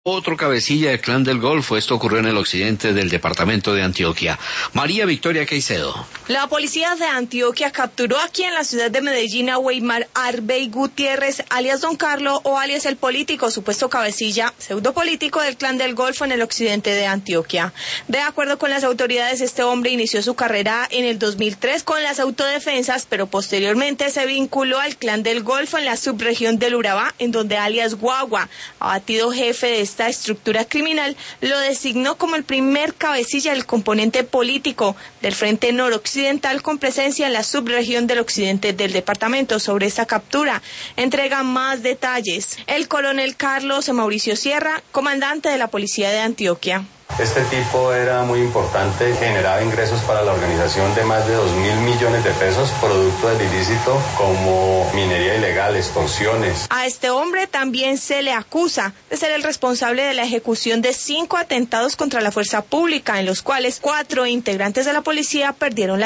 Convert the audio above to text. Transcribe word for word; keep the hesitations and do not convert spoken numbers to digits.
Otro cabecilla del Clan del Golfo. Esto ocurrió en el occidente del departamento de Antioquia. María Victoria Caicedo. La policía de Antioquia capturó aquí en la ciudad de Medellín a Weimar Arbey Gutiérrez, alias Don Carlo o alias El Político, supuesto cabecilla pseudopolítico del Clan del Golfo en el occidente de Antioquia. De acuerdo con las autoridades, este hombre inició su carrera en el dos mil tres con las autodefensas, pero posteriormente se vinculó al Clan del Golfo en la subregión del Urabá, en donde alias Guagua, abatido jefe de esta estructura criminal, lo designó como el primer cabecilla del componente político del Frente Noroccidental con presencia en la subregión del occidente del departamento. Sobre esta captura entrega más detalles el coronel Carlos Mauricio Sierra, comandante de la policía de Antioquia. Este tipo era muy importante, generaba ingresos para la organización de más de dos mil millones de pesos, producto del ilícito como minería ilegal, extorsiones. A este hombre también se le acusa de ser el responsable de la ejecución de cinco atentados contra la fuerza pública, en los cuales cuatro integrantes de la policía perdieron la